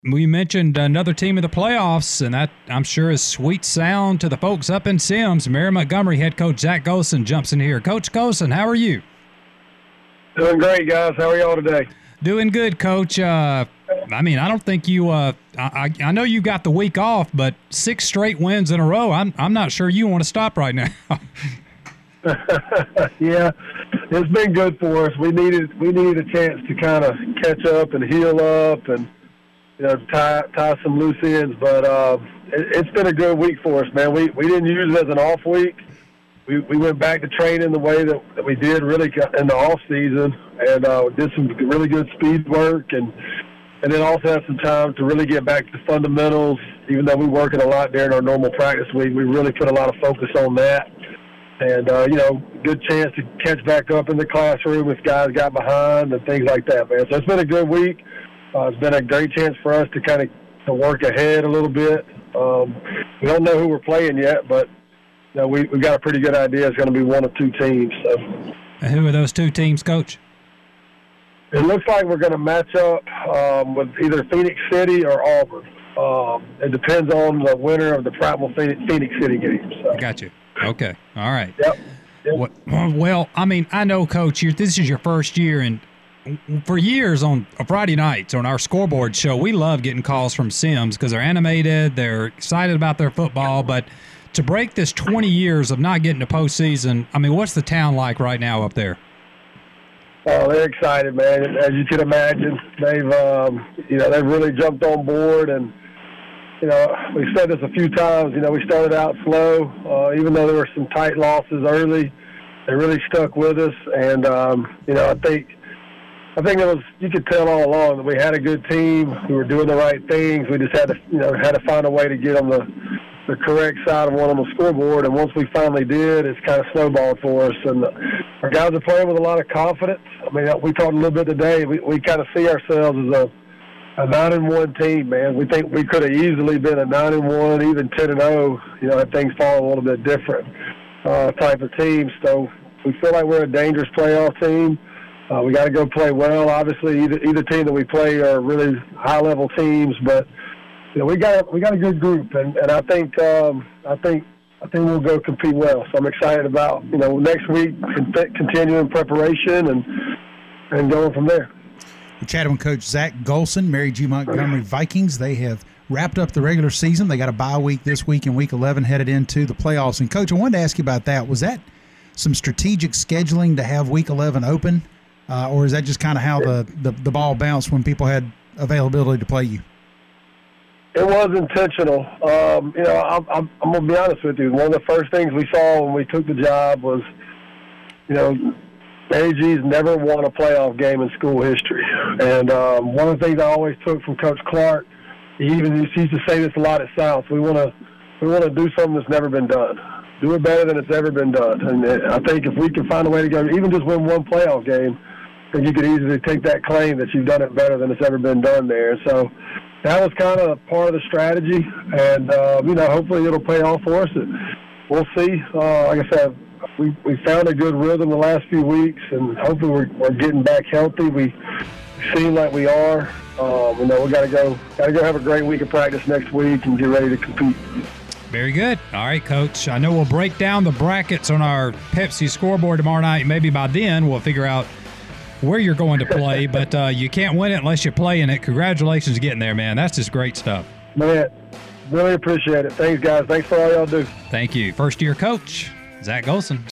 We mentioned another team in the playoffs, and that, I'm sure, is sweet sound to the folks up in Sims. Mary Montgomery head coach Zach Golson jumps in here. Coach Golson, how are you? Doing great, guys. How are y'all today? Doing good, Coach. I don't think you I know you got the week off, but 6 straight wins in a row. I'm not sure you want to stop right now. Yeah, it's been good for us. We needed a chance to kind of catch up and heal up and tie some loose ends. But it's been a good week for us, man. We didn't use it as an off week. We went back to training the way that we did really in the off season, and did some really good speed work, and then also had some time to really get back to the fundamentals. Even though we working a lot during our normal practice week, we really put a lot of focus on that. And, good chance to catch back up in the classroom if guys got behind and things like that, man. So it's been a good week. It's been a great chance for us to kind of work ahead a little bit. We don't know who we're playing yet, but we've got a pretty good idea. It's going to be one of 2 teams. So. And who are those 2 teams, Coach? It looks like we're going to match up with either Phoenix City or Auburn. It depends on the winner of the Prattville Phoenix City game. So. Got you. Okay. All right. Yep. Well, I know, Coach, this is your first year, and for years on Friday nights on our scoreboard show, we love getting calls from Sims because they're animated, they're excited about their football, but to break this 20 years of not getting to postseason, what's the town like right now up there? Oh, they're excited, man. As you can imagine, they've really jumped on board, and we've said this a few times. We started out slow, even though there were some tight losses early. They really stuck with us, and I think it was, you could tell all along that we had a good team. We were doing the right things. We just had to find a way to get on the correct side of one on the scoreboard, and once we finally did, it's kind of snowballed for us. And our guys are playing with a lot of confidence. We talked a little bit today. We kind of see ourselves as a 9-1 team, man. We think we could have easily been a 9-1, even 10-0. If things fall a little bit different type of team. So we feel like we're a dangerous playoff team. We got to go play well. Obviously, either team that we play are really high-level teams, but we got a good group, and I think we'll go compete well. So I'm excited about next week continuing preparation and going from there. We're chatting with Coach Zach Golson, Mary G. Montgomery Vikings. They have wrapped up the regular season. They got a bye week this week in Week 11, headed into the playoffs. And, Coach, I wanted to ask you about that. Was that some strategic scheduling to have Week 11 open, or is that just kind of how the ball bounced when people had availability to play you? It was intentional. I'm going to be honest with you. One of the first things we saw when we took the job was, AG's never won a playoff game in school history. And one of the things I always took from Coach Clark, he used to say this a lot at South, we want to do something that's never been done. Do it better than it's ever been done. And I think if we can find a way to go, even just win one playoff game, then you could easily take that claim that you've done it better than it's ever been done there. So that was kind of part of the strategy, and hopefully it'll pay off for us. We'll see. Like I said, we found a good rhythm the last few weeks, and hopefully we're getting back healthy. We seem like we are. We got to go have a great week of practice next week and get ready to compete. Very good. All right, Coach. I know we'll break down the brackets on our Pepsi scoreboard tomorrow night. Maybe by then we'll figure out where you're going to play, but you can't win it unless you play in it. Congratulations getting there, man. That's just great stuff. Man, really appreciate it. Thanks, guys. Thanks for all y'all do. Thank you. First-year coach, Zach Golson.